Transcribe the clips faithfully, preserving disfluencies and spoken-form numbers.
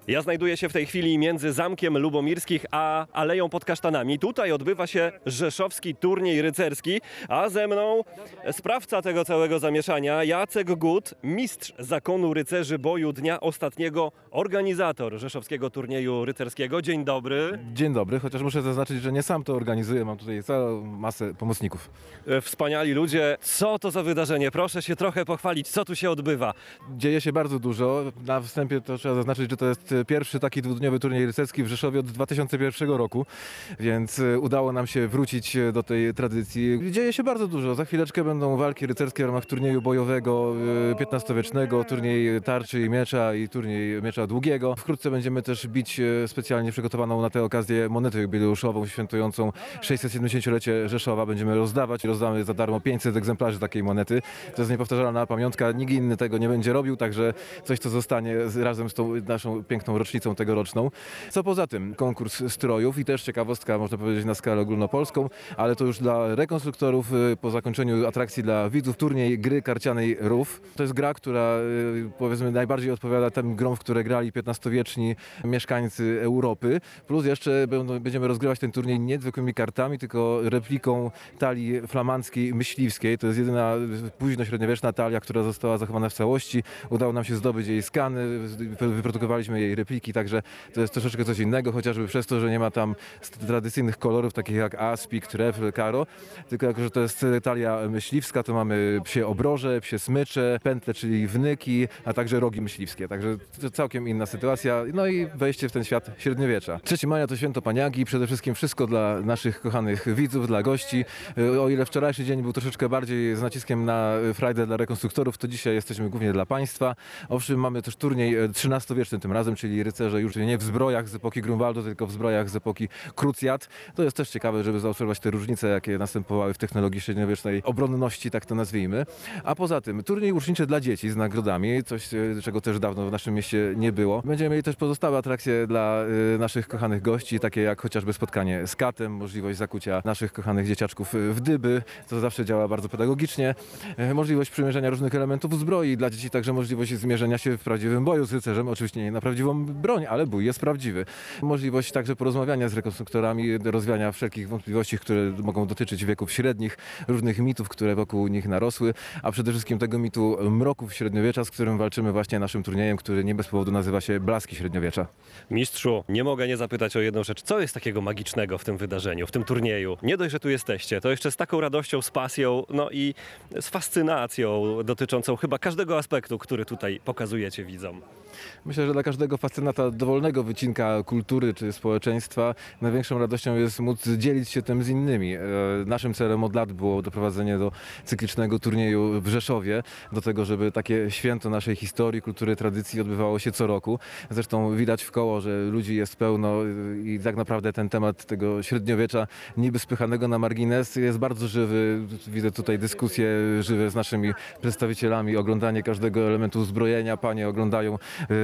Ja znajduję się w tej chwili między Zamkiem Lubomirskich a Aleją pod Kasztanami. Tutaj odbywa się rzeszowski turniej rycerski, a ze mną sprawca tego całego zamieszania, Jacek Gut, mistrz zakonu rycerzy boju dnia ostatniego, organizator rzeszowskiego turnieju rycerskiego. Dzień dobry. Dzień dobry, chociaż muszę zaznaczyć, że nie sam to organizuję, mam tutaj całą masę pomocników. Wspaniali ludzie. Co to za wydarzenie? Proszę się trochę pochwalić, co tu się odbywa. Dzieje się bardzo dużo. Na wstępie to trzeba zaznaczyć, że to jest pierwszy taki dwudniowy turniej rycerski w Rzeszowie od dwa tysiące pierwszego roku, więc udało nam się wrócić do tej tradycji. Dzieje się bardzo dużo. Za chwileczkę będą walki rycerskie w ramach turnieju bojowego piętnastowiecznego, turniej tarczy i miecza i turniej miecza długiego. Wkrótce będziemy też bić specjalnie przygotowaną na tę okazję monetę jubileuszową świętującą sześćsetsiedemdziesięciolecie Rzeszowa. Będziemy rozdawać, rozdamy za darmo pięćset egzemplarzy takiej monety. To jest niepowtarzalna pamiątka, nikt inny tego nie będzie robił, także coś, co zostanie razem z tą naszą piękną rocznicą tegoroczną. Co poza tym, konkurs strojów i też ciekawostka, można powiedzieć, na skalę ogólnopolską, ale to już dla rekonstruktorów po zakończeniu atrakcji dla widzów, turniej gry karcianej Rów. To jest gra, która powiedzmy najbardziej odpowiada tym grom, w które grali piętnastowieczni mieszkańcy Europy. Plus jeszcze będziemy rozgrywać ten turniej nie zwykłymi kartami, tylko repliką talii flamandzkiej myśliwskiej. To jest jedyna późno-średniowieczna talia, która została zachowana w całości. Udało nam się zdobyć jej skany, wyprodukowaliśmy jej repliki, także to jest troszeczkę coś innego, chociażby przez to, że nie ma tam tradycyjnych kolorów takich jak aspik, trefl, karo, tylko jako, że to jest talia myśliwska, to mamy psie obroże, psie smycze, pętle, czyli wnyki, a także rogi myśliwskie, także to całkiem inna sytuacja, no i wejście w ten świat średniowiecza. trzeciego maja to święto Paniagi, przede wszystkim wszystko dla naszych kochanych widzów, dla gości. O ile wczorajszy dzień był troszeczkę bardziej z naciskiem na frajdę dla rekonstruktorów, to dzisiaj jesteśmy głównie dla państwa. Owszem, mamy też turniej trzynastowieczny tym razem, czyli rycerze już nie w zbrojach z epoki Grunwaldu, tylko w zbrojach z epoki Krucjat. To jest też ciekawe, żeby zaobserwować te różnice, jakie następowały w technologii średniowiecznej obronności, tak to nazwijmy. A poza tym turniej łuczniczy dla dzieci z nagrodami, coś czego też dawno w naszym mieście nie było. Będziemy mieli też pozostałe atrakcje dla naszych kochanych gości, takie jak chociażby spotkanie z katem, możliwość zakucia naszych kochanych dzieciaczków w dyby, co zawsze działa bardzo pedagogicznie, możliwość przymierzenia różnych elementów zbroi dla dzieci, także możliwość zmierzenia się w prawdziwym boju z rycerzem, oczywiście nie na prawdziwą broń, ale bój jest prawdziwy. Możliwość także porozmawiania z rekonstruktorami, rozwiania wszelkich wątpliwości, które mogą dotyczyć wieków średnich, różnych mitów, które wokół nich narosły, a przede wszystkim tego mitu mroków średniowiecza, z którym walczymy właśnie naszym turniejem, który nie bez powodu nazywa się Blaski Średniowiecza. Mistrzu, nie mogę nie zapytać o jedną rzecz. Co jest takiego magicznego w tym wydarzeniu, w tym turnieju? Nie dość, że tu jesteście, to jeszcze z taką radością, z pasją, no i z fascynacją dotyczącą chyba każdego aspektu, który tutaj pokazujecie widzom. Myślę, że dla każdego fascynata dowolnego wycinka kultury czy społeczeństwa największą radością jest móc dzielić się tym z innymi. Naszym celem od lat było doprowadzenie do cyklicznego turnieju w Rzeszowie, do tego, żeby takie święto naszej historii, kultury, tradycji odbywało się co roku. Zresztą widać w koło, że ludzi jest pełno i tak naprawdę ten temat tego średniowiecza niby spychanego na margines jest bardzo żywy. Widzę tutaj dyskusje żywe z naszymi przedstawicielami, oglądanie każdego elementu uzbrojenia. Panie oglądają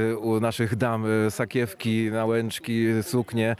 u naszych dam sakiewki, nałęczki, suknie.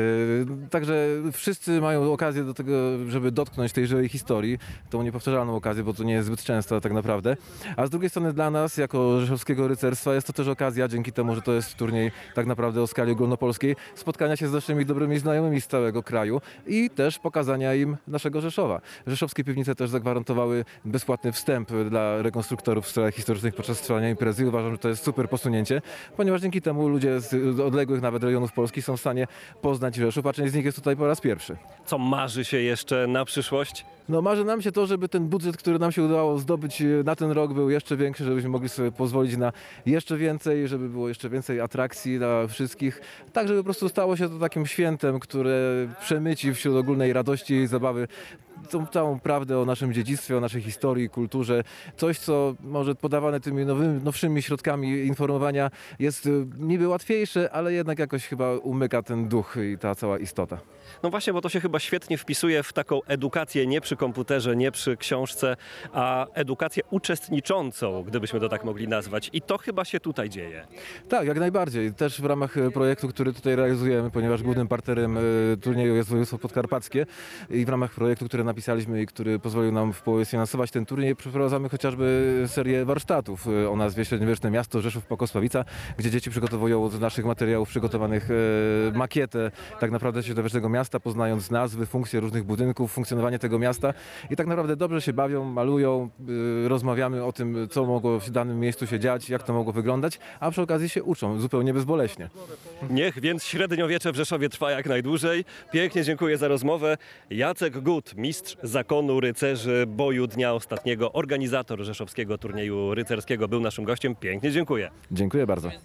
Także wszyscy mają okazję do tego, żeby dotknąć tej żywej historii. Tą niepowtarzalną okazję, bo to nie jest zbyt często tak naprawdę. A z drugiej strony dla nas, jako rzeszowskiego rycerstwa, jest to też okazja, dzięki temu, że to jest turniej tak naprawdę o skali ogólnopolskiej, spotkania się z naszymi dobrymi znajomymi z całego kraju i też pokazania im naszego Rzeszowa. Rzeszowskie piwnice też zagwarantowały bezpłatny wstęp dla rekonstruktorów w celach historycznych podczas trwania imprezy. Uważam, że to jest super posunięcie, ponieważ dzięki temu ludzie z odległych nawet rejonów Polski są w stanie poznać Rzeszów, a część z nich jest tutaj po raz pierwszy. Co marzy się jeszcze na przyszłość? No marzy nam się to, żeby ten budżet, który nam się udało zdobyć na ten rok, był jeszcze większy, żebyśmy mogli sobie pozwolić na jeszcze więcej, żeby było jeszcze więcej atrakcji dla wszystkich, tak żeby po prostu stało się to takim świętem, które przemyci wśród ogólnej radości i zabawy tą całą prawdę o naszym dziedzictwie, o naszej historii, kulturze. Coś, co może podawane tymi nowymi, nowszymi środkami informowania jest niby łatwiejsze, ale jednak jakoś chyba umyka ten duch i ta cała istota. No właśnie, bo to się chyba świetnie wpisuje w taką edukację nie przy komputerze, nie przy książce, a edukację uczestniczącą, gdybyśmy to tak mogli nazwać. I to chyba się tutaj dzieje. Tak, jak najbardziej. Też w ramach projektu, który tutaj realizujemy, ponieważ głównym partnerem turnieju jest województwo podkarpackie i w ramach projektu, który napisaliśmy i który pozwolił nam w połowie sfinansować ten turniej, przeprowadzamy chociażby serię warsztatów o nazwie Średniowieczne Miasto Rzeszów Pokosławica, gdzie dzieci przygotowują z naszych materiałów przygotowanych e, makietę tak naprawdę średniowiecznego miasta, poznając nazwy, funkcje różnych budynków, funkcjonowanie tego miasta i tak naprawdę dobrze się bawią, malują, e, rozmawiamy o tym, co mogło w danym miejscu się dziać, jak to mogło wyglądać, a przy okazji się uczą zupełnie bezboleśnie. Niech więc średniowiecze w Rzeszowie trwa jak najdłużej. Pięknie dziękuję za rozmowę. Jacek Gut, mistrz zakonu rycerzy boju dnia ostatniego, organizator rzeszowskiego turnieju rycerskiego, był naszym gościem. Pięknie dziękuję. Dziękuję bardzo.